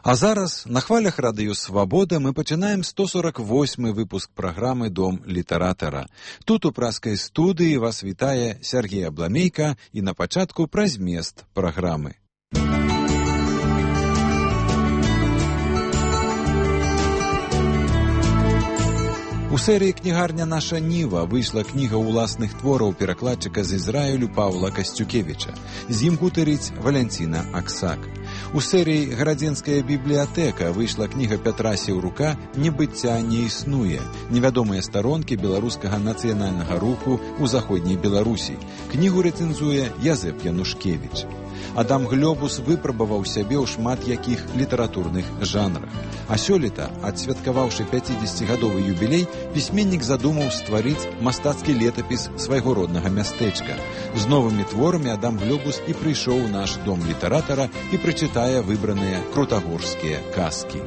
А зараз на хвалях радыё «Свабода» мы пачынаем 148-й выпуск праграмы «Дом літаратара». Тут у праскай студыі вас вітае Сергей Абламейка і на пачатку пра змест праграмы. У серыі «Кнігарня наша Ніва» выйшла кніга ўласных твораў перакладчыка з Ізраілю Паўла Касцюкевіча. З ім гутарыць Валянціна Аксак. У серыі «Гарадзенская бібліятэка» выйшла кніга Пятра Сеўрука «Небыцця не існуе. Невядомыя старонкі беларускага нацыянальнага руху ў заходняй Беларусі». Кнігу рэцэнзуе Язэп Янушкевіч. Адам Глёбус выпрабаваў сябе ў шмат якіх літаратурных жанрах. А сёлета, адсвяткаваўшы 50-гадовы юбілей, пісьменнік задумаў стварыць мастацкі летапіс свайго роднага мястэчка. З новымі творамі Адам Глёбус і прыйшоў у наш дом літаратара і прачытае выбраныя крутагорскія казкі.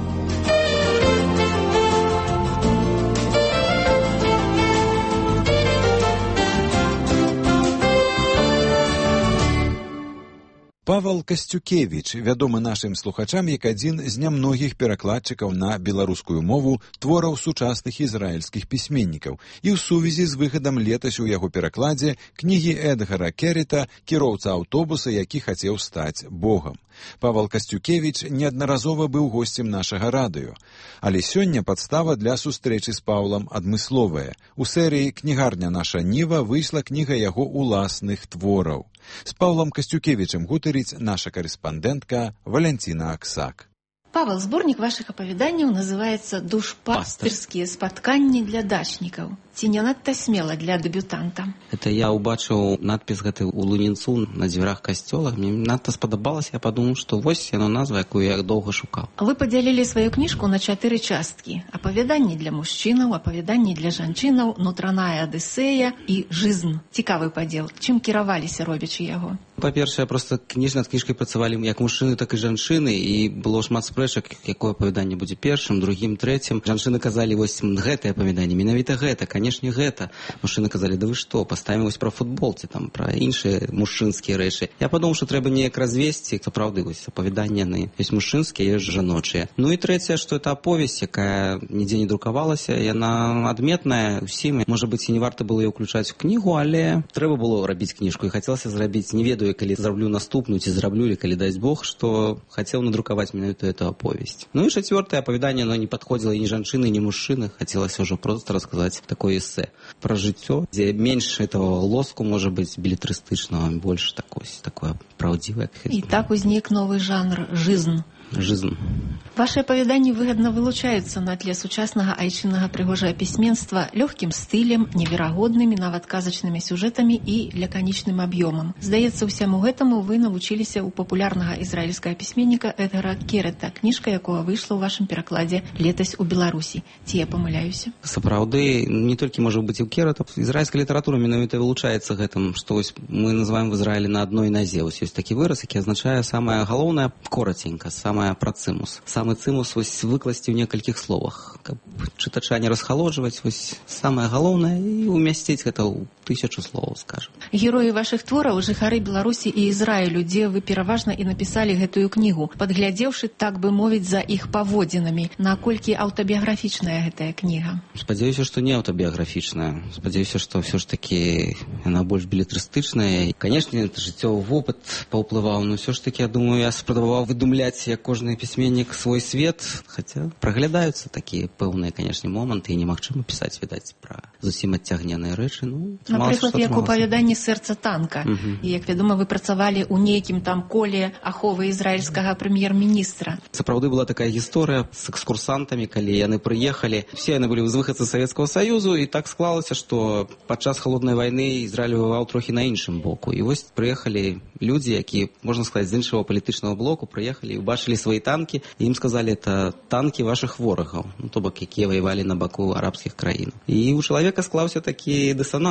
Павел Касцюкевіч вядомы нашым слухачам як адзін з нямногіх перакладчыкаў на беларускую мову твораў сучасных ізраільскіх пісьменнікаў і ў сувязі з выхадам летась у яго перакладзе кнігі Эдгара Керріта «Кіроўца аўтобуса, які хацеў стаць Богам». Павел Касцюкевіч неаднаразова быў госцем нашага радыё. Але сёння падстава для сустрэчы з Паўлам адмысловая. У серыі «Кнігарня наша Ніва» выйшла кніга яго ўласных твораў. З Паўлам Касцюкевічем гутарыць наша карэспандэнтка Валянціна Аксак. Павел, сборник ваших апавяданняў называется «Душпастырскія спатканні для дачнікаў». Ці не надта смела для дэбютанта? Это я убачыў надпіс гэты ў лунінцу на дзвярах касцёла. Мне надта спадабалася, я падумаў, што вось яно назва, якую я доўга шукаў. Вы падзялілі сваю кніжку на 4 часткі. Апавяданні для мужчынаў, апавяданні для жанчынаў, нутраная адысея і жизнь. Цікавы падзел. Чым кіраваліся, робячы яго? Па-першае, проста над кніжкай працавалі як мужчыны, так і жанчыны, і было шмат спрэчак, якое апавяданне будзе першым, другім, трэцім. Жанчыны казалі, вось гэтае апавяданне, менавіта гэта, канешне гэта. Мужчыны казалі, да вы што, паставім вось пра футбол, ці там пра іншыя мужчынскія рэчы. Я падумаў, што трэба неяк развесці, сапраўды, вось апавяданні яны ёсць мужчынскія, ёсць жаночыя. Ну і трэцяе, што это аповесць, якая нідзе не друкавалася, яна адметная ўсім. Можа быць, і не варта было яе ўключаць у кнігу, але трэба было рабіць кніжку, і хацелася зрабіць, не ведаю, калі зраблю наступную, ці зраблю, калі дасць Бог, што хацеў надрукаваць менавіта эту аповесць. Ну і чацвёртае апавяданне, оно не падходзіла ні жанчыны, ні мужчыны, хацелася ўжо проста расказаць такое эсэ пра жыццё, дзе менш этого лоску, можа быць, белетрыстычнага, больш такое праўдзівае. І так узнік новы жанр «жизнь». Жизнь. Ваши апавяданні выгодна вылучаюцца на тле сучаснага айчыннага прыгожага пісьменства лёгкім стылем, неверагоднымі, нават казачнымі сюжэтамі і лаканічным аб'ёмам. Здаецца, усяму гэтаму вы навучыліся ў папулярнага ізраільскага пісьменніка Эдгара Керріта, кніжка якога выйшла ў вашым перакладзе летась у Беларусі. Ці я памыляюся? Сапраўды, не толькі можа быць і ў Керріта, ізраільская літаратура менавіта вылучаецца гэтым, што вось мы называем в Ізраілі на адной назе. Вось ёсць такі выраз, які азначае самае галоўнае кораценька, пра цымус. Самы цымус вось выкласці ў некалькіх словах, каб чытача не расхалоджваць, вось самае галоўнае і умясціць гэта ў 1000 слоў, скажам. Героі вашых твораў жыхары Беларусі і Ізраілю, дзе вы пераважна і напісалі гэтую кнігу, падглядзеўшы, так бы мовіць, за іх паводзінамі. Наколькі аўтабіяграфічная гэтая кніга? Спадзяюся, што не аўтабіяграфічная. Спадзяюся, што ўсё ж такі яна больш белетрыстычная. Канешне, жыццёвы вопыт паўплываў, но ўсё ж такі, я думаю, я спрабаваў выдумляць, як кожны пісьменнік свой свет, хаця праглядаюцца такія пэўныя, канешне, моманты, і немагчыма пісаць, відаць, пра зусім адцягненыя рэчы. Ну, напрыклад, як у апавяданні «Сэрца танка». І, як вядома, вы працавалі ў нейкім там коле аховы ізраільскага прэм'ер-міністра. Сапраўды была такая гісторыя з экскурсантамі, калі яны прыехалі. Все яны былі выхадцы Савецкага Саюзу, і так склалася, што падчас халоднай вайны Ізраіль ваяваў трохі на іншым боку. І вось прыехалі людзі, які, можна сказаць, з іншага палітычнага блоку, прыехалі і убачылі свои танки, и им сказали, это танки ваших ворогов, ну, то бок, якія воевали на боку арабских краін. И у человека склаўся такі диссонанс.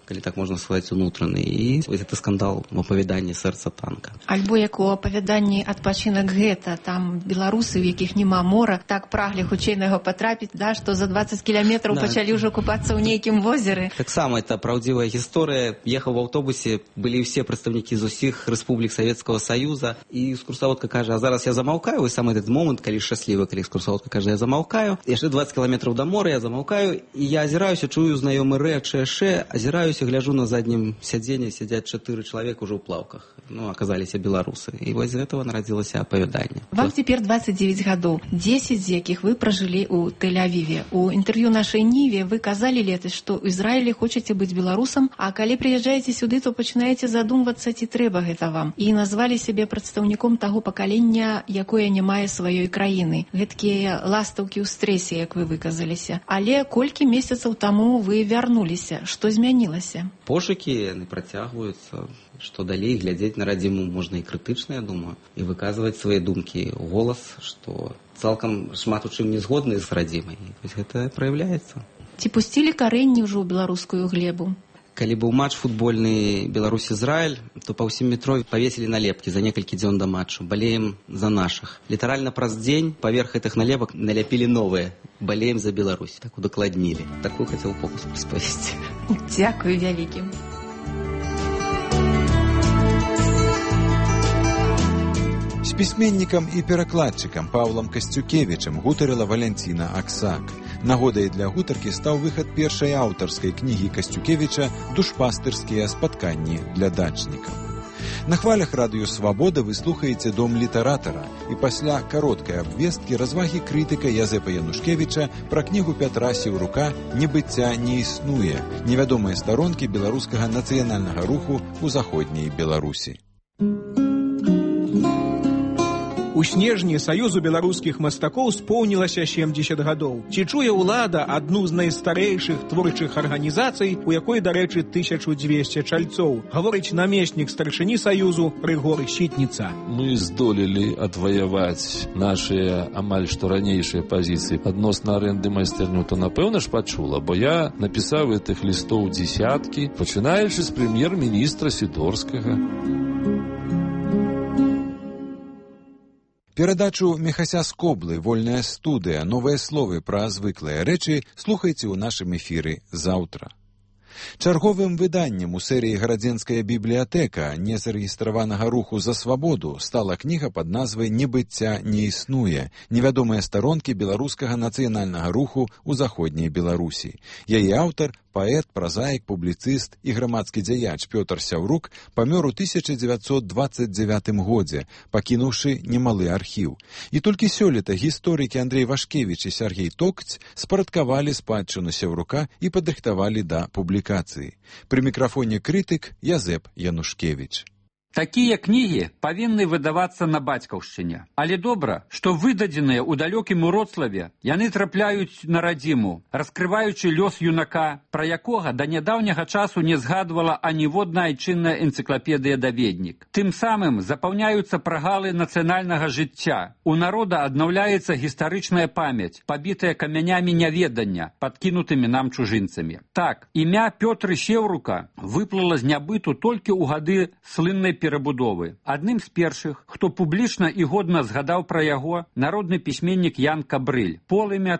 калі так можна сказаць, унутраны. І гэта скандал в апавяданні «Сэрца танка». Альбо як у апавяданні «Адпачынак гэта», там беларусы, у якіх няма мора, так праглі хутчэй на яго патрапіць, да, што за 20 кіламетраў пачалі ўжо купацца ў нейкім возеры. Таксама это праўдзівая гісторыя. Ехаў в аўтобусе, былі ўсе прадстаўнікі з усіх рэспублік Савецкага Саюза, і экскурсаводка кажа: а зараз я замаўкаю, і сам этот момент, калі шчаслівы, калі экскурсаводка кажа: я замаўкаю, яшчэ 20 кіламетраў да мора, я замаўкаю, і я азіраюся, чую знаёмы рэч, азіраюся, гляджу, на заднім сядзенні сядзяць 4 чалавека ўжо ў плаўках. Аказаліся беларусы. І вось з гэтага нарадзілася апавяданне. Вам цяпер 29 гадоў, 10 з якіх вы пражылі ў Тель-Авіве. У інтэрв'ю нашай Ніве вы казалі летась, што ў Ізраілі хочаце быць беларусам, а калі прыязджаеце сюды, то пачынаеце задумвацца, ці трэба гэта вам. І назвалі сябе прадстаўніком таго пакалення, якое не мае сваёй краіны. Гэткія ластаўкі ў стрэсе, як вы выказаліся. Але колькі месяцаў таму вы вярнуліся? Што змянілася? Пошукі яны працягваюцца. Што далей, глядзець на радзіму можна і крытычна, я думаю, і выказваць свае думкі ў голас, што цалкам шмат у чым не згодны з радзімай. Вось гэта праяўляецца. Ці пусцілі карэнні ўжо ў беларускую глебу? Калі быў матч футбольны Беларусь-Ізраіль, то па ўсім метро павесілі налепкі за некалькі дзён да матчу: балеем за нашых. Літаральна праз дзень паверх гэтых налепак наляпілі новыя: балеем за Беларусь. Так удакладнілі. Такую хацеў фокус распавесці. Дзякую вялікім. З пісьменнікам і перакладчыкам Паўлам Касцюкевічам гутарыла Валянціна Аксак. Нагодай для гутаркі стаў выхад першай аўтарскай кнігі Касцюкевіча «Душпастырскія спатканні для дачнікаў». На хвалях радыё «Свабода» вы слухаеце «Дом літаратара», і пасля кароткай абвесткі развагі крытыка Язэпа Янушкевіча пра кнігу Пятра Сеўрука «Небыцця не існуе. Невядомыя старонкі беларускага нацыянальнага руху ў заходняй Беларусі». У снежні Саюзу беларускіх мастакоў споўнілася 70 гадоў. Ці чуе ўлада адну з найстарэйшых творчых арганізацый, у якой, дарэчы, 1200 чальцоў, гаворыць намеснік старшыні Саюзу Рыгор Сітніца. Мы здолелі адваяваць нашыя амаль што ранейшыя пазіцыі адносна арэнды майстэрню, то напэўна ж пачула, бо я напісаў гэтых лістоў дзесяткі, пачынаючы з прэм'ер-міністра Сідорскага. Перадачу Міхася Скоблы «Вольная студыя. Новыя словы пра звыклыя рэчы» слухайце ў нашым эфіры заўтра. Чарговым выданнем у серыі «Гарадзенская бібліятэка» незарэгістраванага руху за свабоду стала кніга пад назвай «Небыцця не існуе. Невядомыя старонкі беларускага нацыянальнага руху ў заходняй Беларусі». Яе аўтар, паэт, празаік, публіцыст і грамадскі дзяяч Пётр Сяўрук памёр у 1929 годзе, пакінуўшы немалы архіў. І толькі сёлета гісторыкі Андрэй Вашкевіч і Сяргей Токць спарадкавалі спадчыну Сяўрука і падрыхтавалі да публікацыі. Пры мікрафоне крытык Язэп Янушкевіч. Такія кнігі павінны выдавацца на бацькаўшчыне. Але добра, што выдадзеныя ў далёкім Уроцлаве, яны трапляюць на радзіму, раскрываючы лёс юнака, пра якога да нядаўняга часу не згадвала аніводная айчынная энцыклапедыя-даведнік. Тым самым запаўняюцца прагалы нацыянальнага жыцця. У народа аднаўляецца гістарычная памяць, пабітая камянямі няведання, падкінутымі нам чужынцамі. Так, імя Пётры Сеўрука выплыла з нябыту толькі ў гады слыннай перабудовы. Адным з першых, хто публічна і годна згадаў пра яго, народны пісьменнік Ян Кабрыль. Полымя,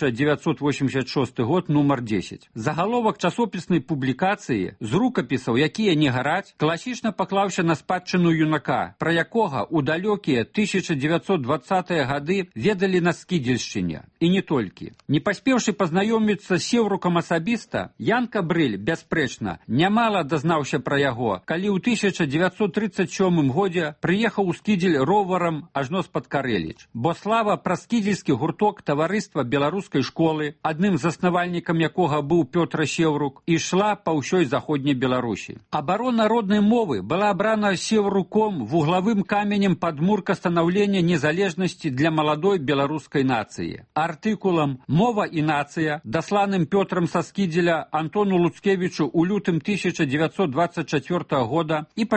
1986 год, нумар 10. Загаловак часопіснай публікацыі з рукапісаў, якія не гараць, класічна паклаўся на спадчыну юнака, пра якога ў далёкія 1920-е гады ведалі на Скідзельшчыне. І не толькі. Не паспеўшы пазнаёміцца з Сеўрукам асабіста, Ян Кабрыль, бясспрэчна, нямала дазнаўся пра яго, калі ў 1937 годзе прыехаў у Скідзель роварам ажно з-пад Карэліч. Бо слава пра скідзельскі гурток таварыства беларускай школы, адным з заснавальнікам якога быў Пётр Сеўрук, ішла па ўсёй заходняй Беларусі. Абарона роднай мовы была абрана Сеўруком вуглавым каменем падмурка станаўлення незалежнасці для маладой беларускай нацыі. Артыкулам «Мова і нацыя», дасланым Пётрам са Скідзеля Антону Луцкевічу ў лютым 1924 года, і пачынаецца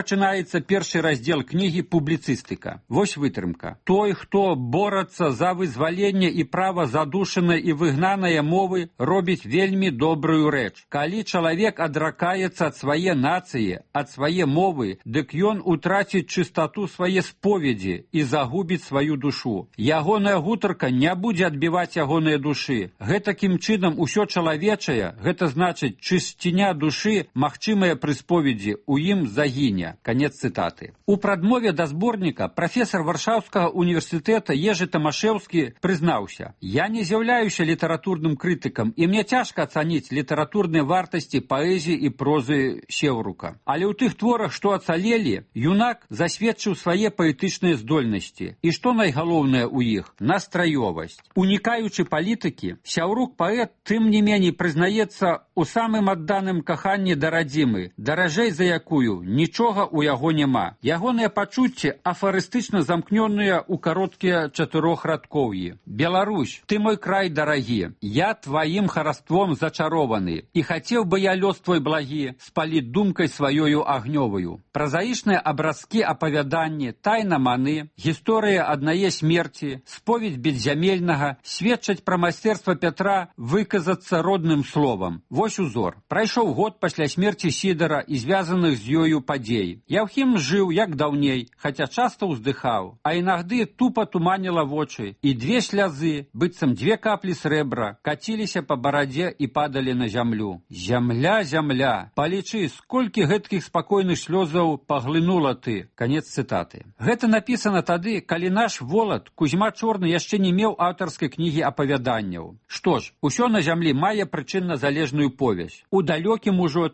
пачынаецца першы раздзел кнігі «Публіцыстыка». Вось вытрымка. Той, хто борацца за вызваленне і права задушанай і выгнанай мовы, робіць вельмі добрую рэч. Калі чалавек адракаецца ад свае нацыі, ад свае мовы, дык ён утраціць чыстату свае споведзі і загубіць сваю душу. Ягоная гутарка не будзе адбіваць ягоныя душы. Гэтакім чынам усё чалавечае, гэта значыць чысціня душы, магчымая пры споведзі, у ім загіне. Канец цытаты. У прадмове да зборніка прафесар Варшаўскага універсітэта Ежы Тамашэўскі прызнаўся: «Я не з'яўляюся літаратурным крытыкам, і мне цяжка ацаніць літаратурныя вартасці паэзіі і прозы Сеўрука. Але ў тых творах, што ацалелі, юнак засведчыў свае паэтычныя здольнасці. І што найгалоўнае ў іх? Настраёвасць. Унікаючы палітыкі, Сяўрук паэт тым не меней прызнаецца у самым адданым каханні да радзімы, даражэй за якую нічога ў яго няма. Ягоныя пачуцці афарыстычна замкнёныя ў кароткія чатырохрадкоўі. Беларусь, ты мой край дарагі, я тваім хараством зачарованы, і хацеў бы я лёс твой благі спаліць думкай сваёю агнёваю. Празаічныя абразкі апавяданні, тайна маны, гісторыя аднае смерці, споведь беззямельнага сведчаць пра майстэрства Пятра выказацца родным словам. Вось узор. Прайшоў год пасля смерці Сідара і звязаных з ёю падзей. Яўхім жыў, як даўней, хаця часта ўздыхаў, а інагды тупа туманіла вочы, і две слязы, быццам две каплі срэбра, каціліся па барадзе і падалі на зямлю. Зямля, зямля, палічы, сколькі гэткіх спакойных слёзаў паглынула ты. Канец цытаты. Гэта напісана тады, калі наш волат Кузьма Чорны яшчэ не меў аўтарскай кнігі апавяданняў. Што ж, усё на зямлі мае прычынна-залежную повязь. У далёкім ужо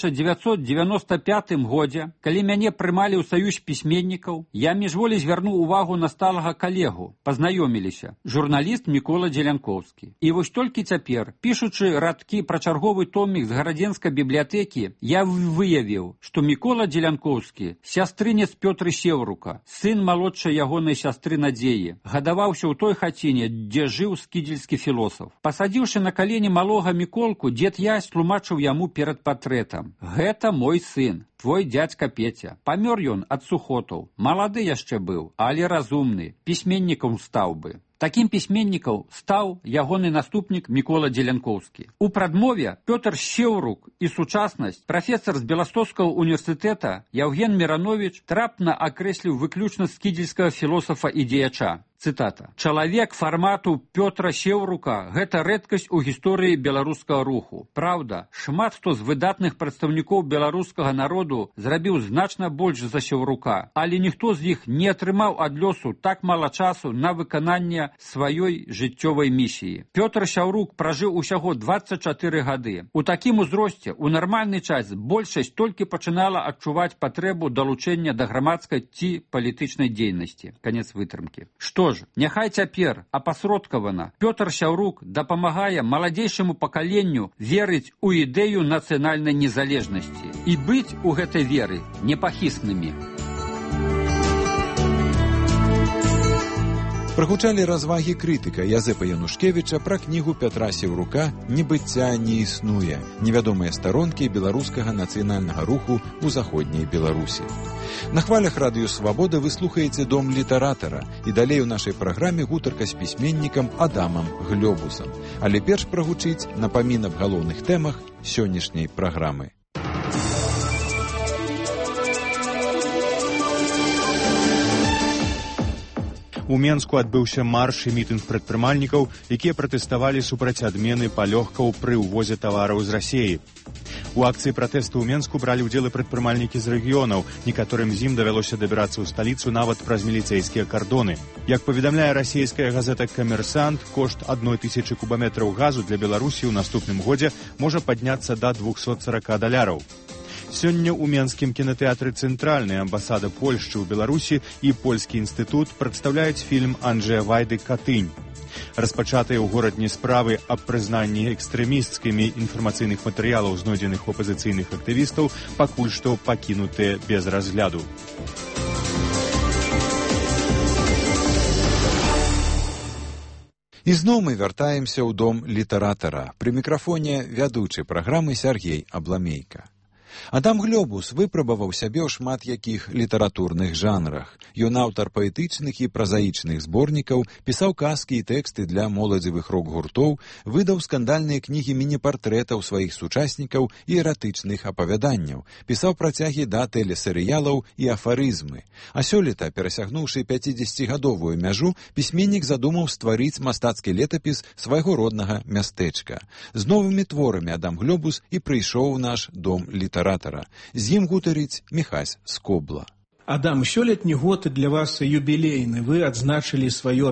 1995 годзе, калі мяне прымалі ў саюз пісьменнікаў, я міжволі звярнуў увагу на сталага калегу. Пазнаёміліся. Журналіст Мікола Дзелянкоўскі. І вось толькі цяпер, пішучы радкі пра чарговы томік з гарадзенскай бібліятэкі, я выявіў, што Мікола Дзелянкоўскі, сястрынец Пётры Сеўрука, сын малодшай ягонай сястры Надзеі, гадаваўся ў той хаціне, дзе жыў скідзельскі філосаф. Пасадзіўшы на калені малога Міколку, дзед Ясь тлумачыў яму перад партрэтам: «Гэта мой сын, твой дзядзька Петя. Памёр ён ад сухотаў. Малады яшчэ быў, але разумны, пісьменнікам стаў бы». Такім пісьменнікам стаў ягоны наступнік Мікола Дзелянкоўскі. У прадмове Пётр Сеўрук і сучаснасць прафесар з Беластоцкага універсітэта Яўген Мірановіч трапна акрэсліў выключна скідзельскага філосафа і дзеяча. Цытата. «Чалавек фармату Пётра Сеўрука – гэта рэдкасць у гісторыі беларускага руху. Праўда, шмат хто з выдатных прадстаўнікоў беларускага народу зрабіў значна больш за Сеўрука, але ніхто з іх не атрымаў ад лёсу так мала часу на выкананне сваёй жыццёвай місіі. Пётр Сяўрук пражыў усяго 24 гады. У такім узросце, у нармальны час, большасць толькі пачынала адчуваць патрэбу далучэння да грамадскай ці палітычнай дзейнасці». Канец вытрымкі. Што ж, няхай цяпер, апасродкавана, Пётр Сяўрук дапамагае маладзейшаму пакаленню верыць у ідэю нацыянальнай незалежнасці і быць у гэтай веры непахіснымі. Прагучалі развагі крытыка Язэпа Янушкевіча пра кнігу Пятра Сеўрука «Небыцця не існуе. Невядомыя старонкі беларускага нацыянальнага руху ў заходняй Беларусі». На хвалях радыё «Свабода» вы слухаеце «Дом літаратара» і далей у нашай праграме гутарка з пісьменнікам Адамам Глёбусам. Але перш прагучыць напамін аб галоўных тэмах сённяшняй праграмы. У Менску адбыўся марш і мітынг прадпрымальнікаў, якія пратэставалі супраць адмены палёгкаў пры ўвозе тавараў з Расіі. У акцыі пратэсту ў Менску бралі ўдзел і прадпрымальнікі з рэгіёнаў, некаторым з ім давялося дабірацца ў сталіцу нават праз міліцэйскія кардоны. Як паведамляе расійская газета «Камерсант», кошт 1000 кубаметраў газу для Беларусі ў наступным годзе можа падняцца да $240. Сёння ў Менскім кінатэатры «Цэнтральны» амбасада Польшчы ў Беларусі і Польскі інстытут прадстаўляюць фільм Анджэя Вайды «Катынь». Распачатыя ў горадні справы аб прызнанні экстрэмісцкімі інфармацыйных матэрыялаў, знойдзеных у апазіцыйных актывістаў, пакуль што пакінутыя без разгляду. І зноў мы вяртаемся ў дом літаратара. Пры мікрафоне вядучы праграмы Сяргей Абламейка. Адам Глёбус выпрабаваў сябе ў шмат якіх літаратурных жанрах. Ён аўтар паэтычных і празаічных зборнікаў, пісаў казкі і тэксты для моладзевых рок-гуртоў, выдаў скандальныя кнігі міні-партрэтаў сваіх сучаснікаў і эратычных апавяданняў, пісаў працягі да тэлесерыялаў і афарызмы. А сёлета, перасягнуўшы 50-гадовую мяжу, пісьменнік задумаў стварыць мастацкі летапіс свайго роднага мястэчка. З новымі творамі Адам Глёбус і прыйшоў у наш дом літаратара. З ім гутарыць Міхась Скобла. Адам, сёлетні год для вас юбілейны. Вы адзначылі сваё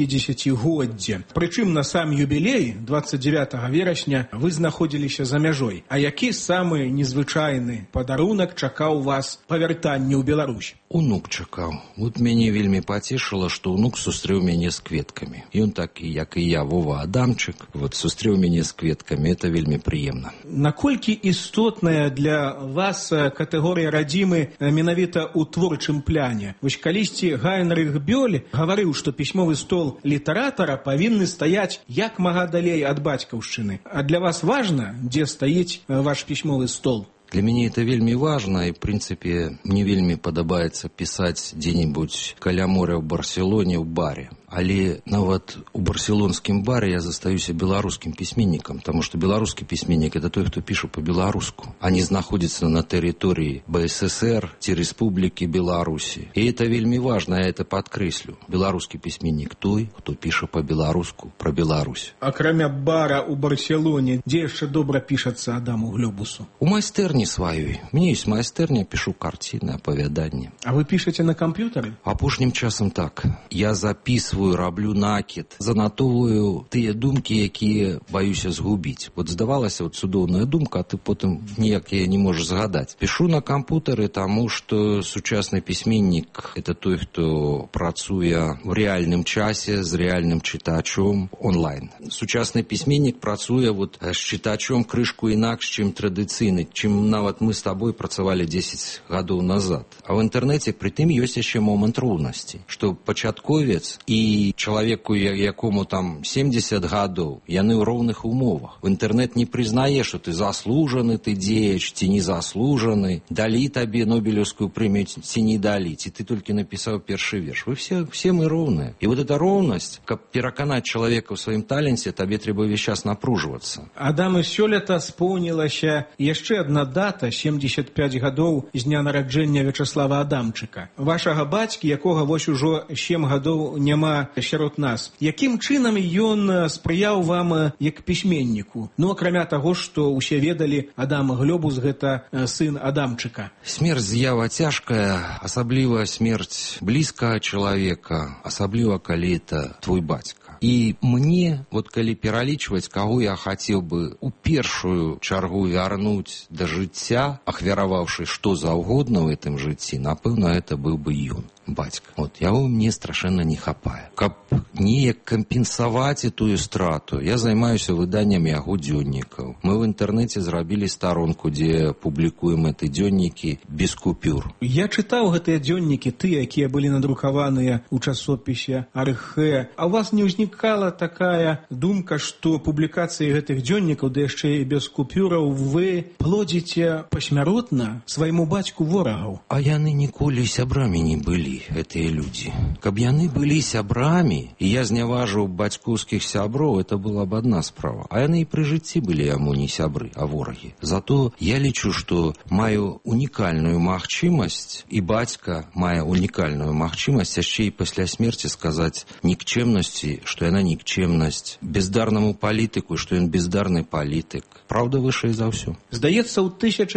50-годдзе. Прычым на сам юбілей, 29 верасня, вы знаходзіліся за мяжой. А які самы незвычайны падарунак чакаў вас па вяртанні ў Беларусь? Унук чакаў. Вот мяне вельмі пацешыла, што унук сустрэў мяне з кветкамі. Ён такі, як і я, Вова Адамчык, вот сустрэў мяне з кветкамі. Это вельмі прыемна. Наколькі істотная для вас катэгорыя радзімы менавіта ў творчым пляне? Вось калісьці Гайнрых Бёль гаварыў, што пісьмовы стол літаратара павінны стаяць як мага далей ад бацькаўшчыны. А для вас важна, дзе стаіць ваш пісьмовы стол? Для мяне это вельмі важна, і, в прынцыпе, мне вельмі падабаецца пісаць дзе-небудзь каля моря ў Барселоне ў баре. Але нават у барселонскім баре я застаюся беларускім пісьменнікам, таму што беларускі пісьменнік – это той, хто піша па-беларуску, а не знаходзіцца на тэрыторыі БССР ці Рэспублікі Беларусі. І это вельмі важна, я это падкрэслю. Беларускі пісьменнік той, хто піша па-беларуску пра Беларусь. Акрамя бара ў Барселоне, дзе яшчэ добра пішацца Адаму Глёбусу? У майстэрні сваёй. Мне ёсць майстэрня, пішу карціны, апавяданні. А вы пішаце на камп'ютары? Апошнім часам так. Я записываю, раблю накид, занатовую тыя думкі, якія баюся згубіць. Вот здавалася, вот цудоўная думка, а ты потым ніяк яе не можаш згадаць. Пішу на кампутары, таму што сучасны пісьменнік – это той, хто працуе в рэальным часе з рэальным чытачом онлайн. Сучасны пісьменнік працуе вот з чытачом крышку інакш, чым традыцыйны, чым нават мы з табой працавалі 10 гадоў назад. А ў інтэрнэце прытым ёсць яшчэ момант роўнасці, што пачатковец і чалавеку, якому там 70 гадоў, яны ў роўных умовах. Інтэрнэт не прызнае, што ты заслужаны, ты дзеяч, ці не заслужаны, далі табе Нобелевскую прэмію, ці не далі, ці ты толькі напісаў першы верш. Вы все мы роўныя. І вот эта роўнасць, каб пераканаць чалавека ў сваім таленце, табе трэба ўвесь час напружвацца. Адам, сёлета споўнілася яшчэ адна дата, 75 гадоў з дня нараджэння Вячаслава Адамчыка. Вашага бацькі, якога вось ужо 7 гадоў няма сярод нас. Якім чынам ён спрыяў вам як пісьменніку? Ну, акрамя таго, што ўсе ведалі, Адам Глёбус – гэта сын Адамчыка. Смерць з'ява цяжкая, асабліва смерць блізкага чалавека, асабліва калі это твой бацька. І мне, вот калі пералічваць, каго я хацеў бы у першую чаргу вярнуць да жыцця, ахвяраваўшы што заўгодна ў гэтым жыцці, напэўна, это быў бы ён. Бацька. Вот, яго мне страшэнна не хапае. Каб неяк кампенсаваць тую страту, я займаюся выданнем яго дзённікаў. Мы ў інтэрнэце зрабілі старонку, дзе публікуем гэты дзённікі без купюр. Я чытаў гэтыя дзённікі, тыя, якія былі надрукаваныя ў часопісе Архэ. А у вас не ўзнікала такая думка, што публікацыі гэтых дзённікаў, да яшчэ і без купюраў, вы плодзіце пасмяротна свайму бацьку ворагаў? А яны ніколі сябрамі не былі. Гэтыя людзі. Каб яны былі сябрамі, і я зняважыў бацькоўскіх сяброў, это была б адна справа. А яны і пры жыцці былі яму не сябры, а ворагі. Зато я лічу, што маю унікальную магчымасць, і бацька мае унікальную магчымасць яшчэ і пасля смерці сказаць нікчэмнасці, што яна нікчэмнасць, бездарнаму палітыку, што ён бездарны палітык. Праўда вышэй за ўсё. Здаецца, ў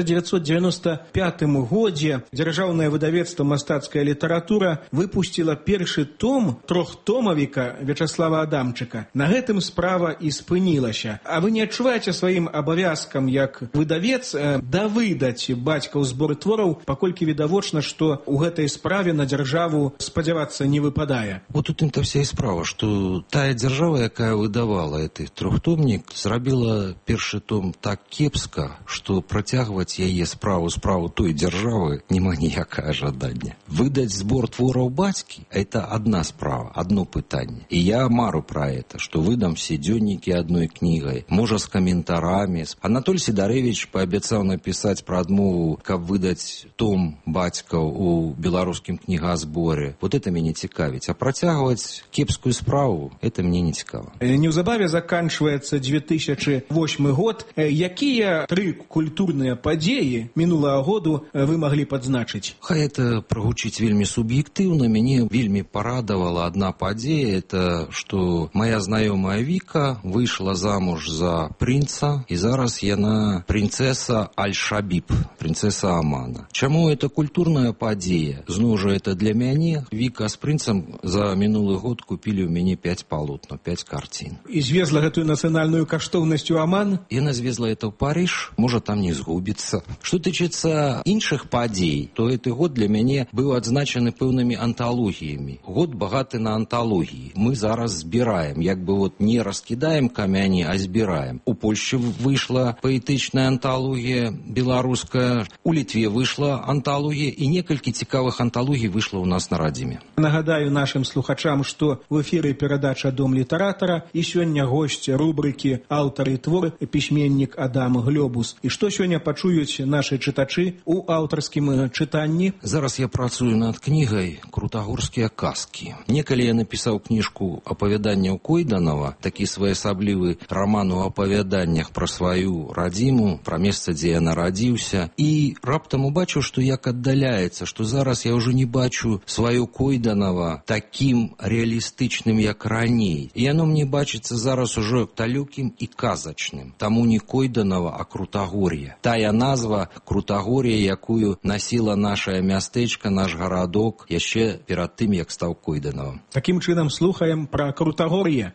1995 годзе дзяржаўнае выдавецтва «Мастацкая літаратура» выпусціла першы том трохтомавіка Вячаслава Адамчыка. На гэтым справа і спынілася. А вы не адчуваеце сваім абавязкам як выдавец давыдаць бацькаў збор твораў, паколькі відавочна, што ў гэтай справе на дзяржаву спадзявацца не выпадае? Вот тут то вся і справа, што тая дзяржава, якая выдавала гэты трохтомнік, зрабіла першы том так кепска, што працягваць яе справу той дзяржавы няма ніякага жадання. Выдаць збор подбор твораў бацькі – это одна справа, одно пытанне. И я мару про это, что выдам все дзённікі одной книгой, можа с комментарами. Анатоль Сидарэвич пообяцаў написать про адмову, каб выдать том бацькаў у беларускім книгазборе. Вот это мяне цікавіць. А працягваць кепскую справу – это мне не цікава. Неўзабаве заканчваецца 2008 год. Якія 3 культурныя падзеі мінулага году вы маглі падзначыць? Хай это прагучыць вельмі суб'ектыўна. Мяне вельмі порадовала одна падзея. Это что моя знаёмая Вика выйшла замуж за принца, и зараз яна принцесса Аль-Шабиб, принцесса Омана. Чаму это культурная падзея? Зноў жа это для мяне. Вика с принцем за мінулы год купили у мяне 5 полотна, 5 картин. І звезла гэтую нацыянальную каштоўнасць у Оман? Яна звезла это ў Париж, можа там не згубіцца. Што тычыцца іншых падзей, то гэты год для мяне быў адзначаны пэўнымі анталогіямі. Год багаты на анталогіі. Мы зараз збіраем, як бы вот не раскідаем камяні, а збіраем. У Польшчы выйшла паэтычная анталогія беларуская, у Літве выйшла анталогія, і некалькі цікавых анталогій выйшла ў нас на радзіме. Нагадаю нашим слухачам, што в эфіры перадача «Дом літаратара» і сёння госць рубрыкі «Аўтар і твор» пісьменнік Адам Глёбус. І што сёння пачуюць нашы чытачы ў аўтарскім чытанні? Зараз я працую над кнігай «Крутагорскія казкі». Некалі я напісаў кніжку апавяданняў Койданова, такі своеасаблівы роман у апавяданнях пра сваю радзіму, пра месца, дзе я нарадзіўся. І раптам убачыў, што як аддаляецца, што зараз я ўжо не бачу сваё Койданова такім реалістычным, як раней. І яно мне бачыцца зараз ужо далёкім і казачным. Таму не Койданова, а Крутагор'е. Тая назва Крутагор'е, якую насіла нашае мястэчка, наш гарадок, яшчэ перад тым, як стаў Койданавым. Такім чынам слухаем пра Крутагор'е.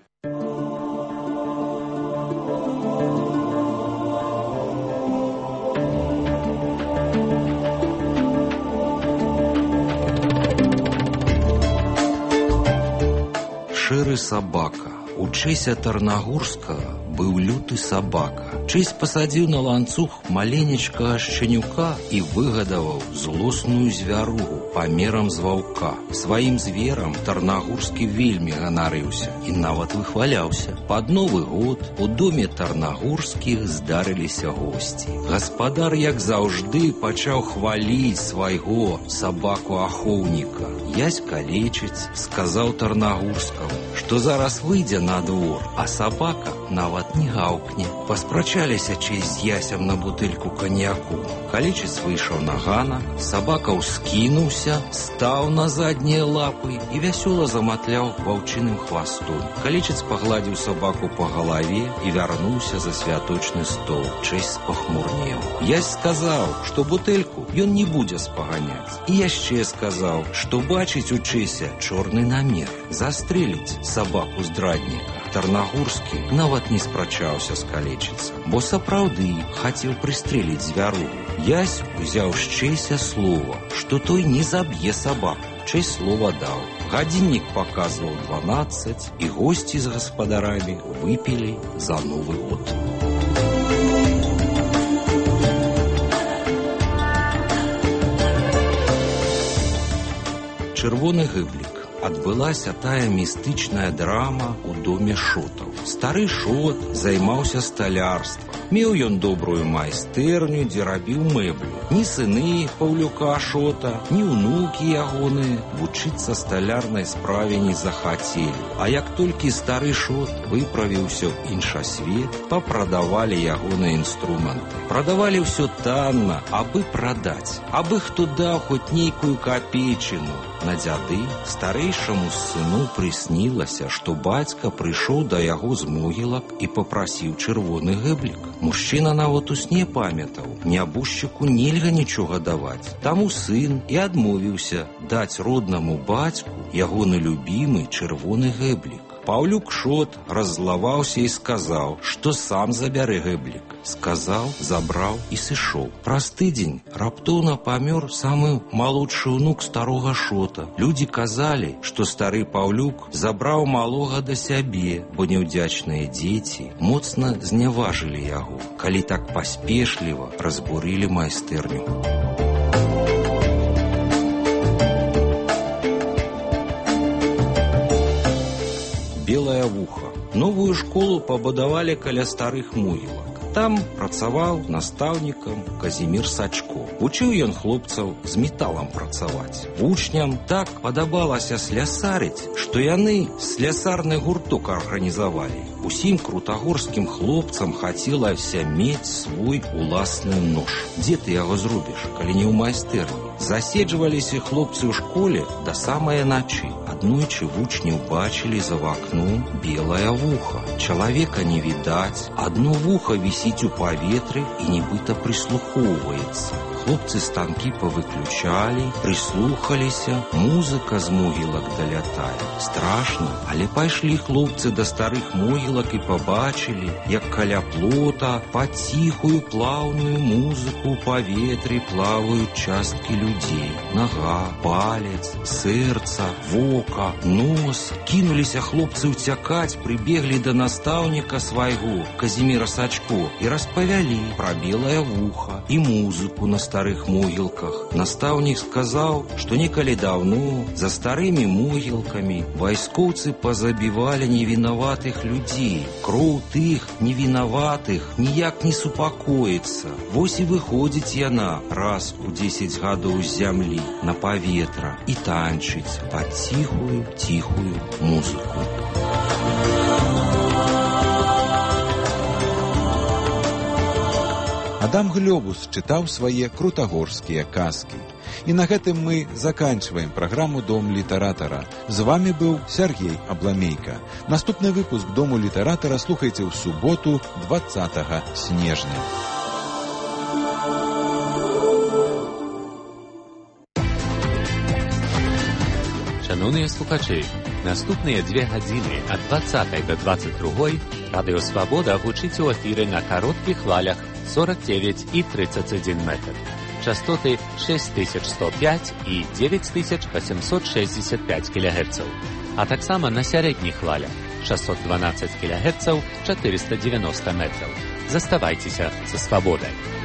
Шэры сабака. У Чэся Тарнагорскага быў люты сабака. Чэсь пасадзіў на ланцуг маленечкага шчанюка і выгадаваў злосную звяругу памерам з ваўка. Сваім зверам Тарнагорскі вельмі ганарыўся і нават выхваляўся. Пад Новы год у доме Тарнагорскіх здарыліся госці. Гаспадар, як заўжды, пачаў хваліць свайго сабаку-ахоўніка. Ясь калечыць, сказаў Тарнагорскаму, што зараз выйдзе на двор, а сабака нават не гаўкне. Паспрачаліся Чэсь з Ясем на бутыльку каньяку. Калечыц выйшаў на ганак, сабака ўскінуўся, стаў на заднія лапы і вясёла заматляў ваўчыным хвастом. Калечыц пагладзіў сабаку па галаве і вярнуўся за святочны стол. Чэсь спахмурнеў. Ясь сказаў, што бутэльку ён не будзе спаганяць. І яшчэ сказаў, што бачыць у Чэся чорны намер – застрэліць сабаку-здрадніка. Тарнагорскі нават не спрачаўся з калечыцам, бо сапраўды хацеў прыстрэліць звяругу. Ясь узяў з Чэся слова, што той не заб'е сабаку. Чэсь слова даў. Гадзіннік паказваў 12, і госці з гаспадарамі выпілі за Новы год. Чырвоны гэблік. Адбылася тая містычная драма ў доме Шотаў. Стары Шот займаўся сталярствам. Меў ён добрую майстэрню, дзе рабіў мэблю. Ні сыны Паўлюка Шота, ні ўнукі ягоныя вучыцца сталярнай справе не захацелі. А як толькі стары Шот выправіўся ў іншасвет, папрадавалі ягоныя інструменты. Прадавалі ўсё танна, абы прадаць, абы хто даў хоць нейкую капейчыну. На дзяды старэйшаму сыну прыснілася, што бацька прыйшоў да яго з могілак і папрасіў чырвоны гэблік. Мужчына нават у сне памятаў, нябожчыку нельга нічога даваць. Таму сын і адмовіўся даць роднаму бацьку ягоны любімы чырвоны гэблік. Паўлюк Шот раззлаваўся і сказаў, што сам забярэ гэблік. Сказаў, забраў і сышоў. Праз тыдзень раптоўна памёр самы малодшы ўнук старога Шота. Людзі казалі, што стары Паўлюк забраў малога да сябе, бо няўдзячныя дзеці моцна зняважылі яго, калі так паспешліва разбурылі майстэрню. вуха. Новую школу пабудавалі каля старых могілак. Там працаваў настаўнікам Казімір Сачко. Учыў ён хлопцаў з металам працаваць. Вучням так падабалася слясарыць, што яны слясарны гурток арганізавалі. Усім крутагорскім хлопцам хацелася мець свой уласны нож. Дзе ты яго зробіш, калі не ў майстэрні? Заседжваліся хлопцы ў школе да самай начы. Аднойчы вучні ўбачылі за вакном белае вуха. Чалавека не відаць, адно вуха вісіць у паветры і нібыта прыслухоўваецца. Хлопцы станкі павыключалі, прыслухаліся, музыка з могілак далятае. Страшна, але пайшлі хлопцы да старых могілак і пабачылі, як каля плота пад ціхую плаўную музыку ў паветры плаваюць часткі людзей. Нага, палец, сэрца, вока, нос. Кінуліся хлопцы ўцякаць, прыбеглі да настаўніка свайго, Казіміра Сачко, і распавялі пра белае вуха і музыку на старых могілках. Настаўнік сказаў, што некалі даўно за старымі могілкамі вайскоўцы пазабівалі невінаватых людзей. Кроў тых невінаватых ніяк не супакоіцца. Вось і выходзіць яна раз у 10 гадоў з зямлі на паветра і танчыць пад ціхую музыку. Адам Глёбус чытаў свае крутагорскія казкі. І на гэтым мы заканчваем праграму «Дом літаратара». З вами быў Сергей Абламейка. Наступны выпуск «Дому літаратара» слухайце ў суботу 20 снежня. Шановні слухачі, наступныя 2 гадзіны ад 20 до 22 Радыё Свабода гучыць у эфіры на кароткіх хвалях 49 і 31 метр. Частоты 6105 і 9865 кГц. А таксама на сярэдніх хвалях 612 кГц 490 метраў. Заставайцеся са Свабодай.